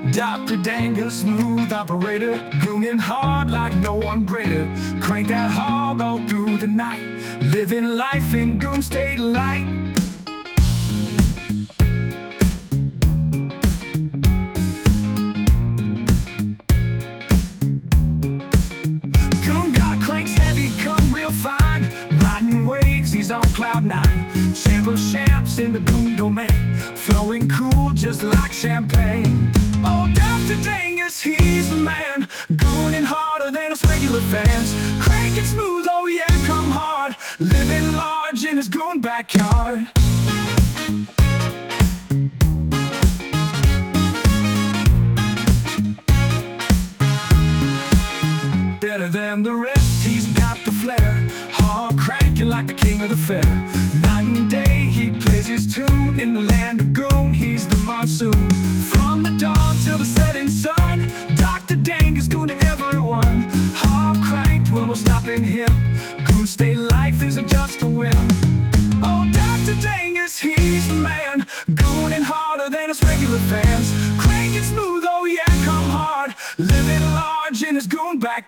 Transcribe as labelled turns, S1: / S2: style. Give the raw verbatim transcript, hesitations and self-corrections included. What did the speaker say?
S1: Doctor Dangus, smooth operator, goonging hard like no one greater. Crank that hog all through the night, living life in Goon State Light. Goon got cranks heavy, come real fine, riding waves, he's on cloud nine. Sample champs in the Goon domain, flowing cool just like champagne. Oh, Doctor Dangus, he's the man, gooning harder than us regular fans. Cranking smooth, oh yeah, come hard, living large in his goon backyard. Better than the rest, he's got the flair, hard cranking like the king of the fair. Night and day, he plays his tune, in the land of Goon, he's the monsoon. From the dawn till the setting sun, Doctor Dangus goon to everyone. Hard cranked, well, no stopping him. Goon State life isn't just a whim. Oh, Doctor Dangus, he's the man, gooning harder than us regular fans. Cranking smooth, oh yeah, come hard, living large in his goon backyard.